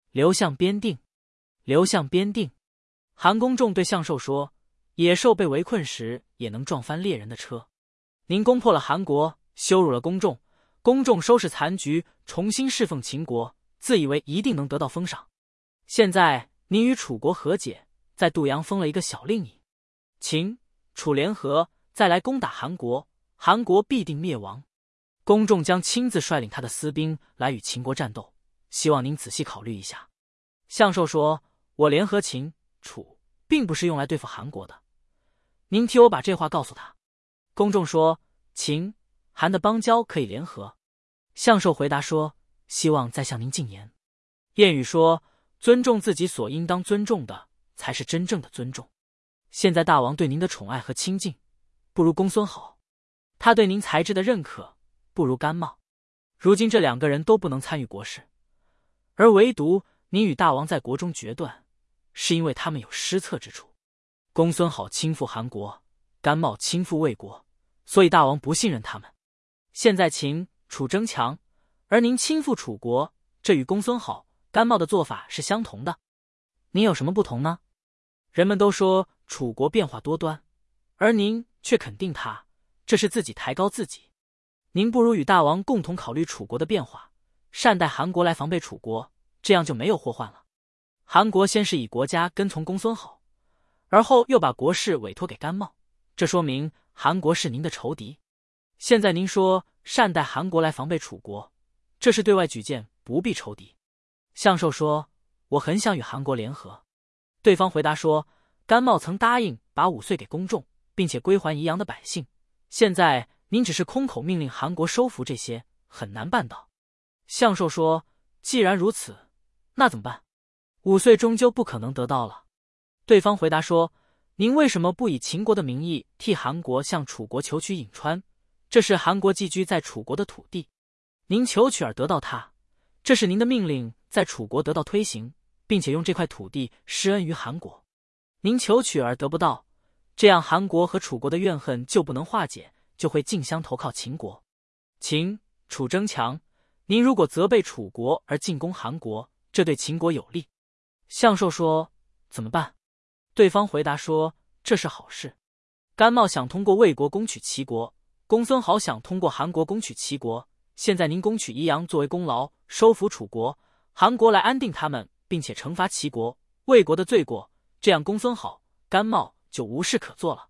流向边定，流向边定。韩公仲对向寿说：野兽被围困时也能撞翻猎人的车，您攻破了韩国，羞辱了公仲，公仲收拾残局，重新侍奉秦国，自以为一定能得到封赏。现在您与楚国和解，在杜阳封了一个小令尹，秦、楚联合再来攻打韩国，韩国必定灭亡。公仲将亲自率领他的私兵来与秦国战斗，希望您仔细考虑一下。向寿说：我联合秦、楚并不是用来对付韩国的，您替我把这话告诉他。公仲说：秦、韩的邦交可以联合。向寿回答说：希望再向您进言。谚语说，尊重自己所应当尊重的才是真正的尊重。现在大王对您的宠爱和亲近不如公孙好，他对您才智的认可不如甘茂。如今这两个人都不能参与国事，而唯独您与大王在国中决断，是因为他们有失策之处。公孙好亲附韩国，甘茂亲附魏国，所以大王不信任他们。现在秦、楚争强，而您亲附楚国，这与公孙好、甘茂的做法是相同的。您有什么不同呢？人们都说楚国变化多端，而您却肯定他，这是自己抬高自己。您不如与大王共同考虑楚国的变化，善待韩国来防备楚国，这样就没有祸患了。韩国先是以国家跟从公孙好，而后又把国事委托给甘茂，这说明韩国是您的仇敌。现在您说善待韩国来防备楚国，这是对外举荐不避仇敌。向寿说：我很想与韩国联合。对方回答说：甘茂曾答应把5岁给公仲，并且归还宜阳的百姓，现在您只是空口命令韩国收服这些，很难办到。向寿说：既然如此，那怎么办？5岁终究不可能得到了。对方回答说：您为什么不以秦国的名义替韩国向楚国求取颍川？这是韩国寄居在楚国的土地，您求取而得到它，这是您的命令在楚国得到推行，并且用这块土地施恩于韩国。您求取而得不到，这样韩国和楚国的怨恨就不能化解，就会竞相投靠秦国。秦、楚争强，您如果责备楚国而进攻韩国，这对秦国有利。向寿说：怎么办？对方回答说：这是好事。甘茂想通过魏国攻取齐国，公孙好想通过韩国攻取齐国，现在您攻取宜阳作为功劳，收服楚国，韩国来安定他们，并且惩罚齐国、魏国的罪过，这样公孙好、甘茂就无事可做了。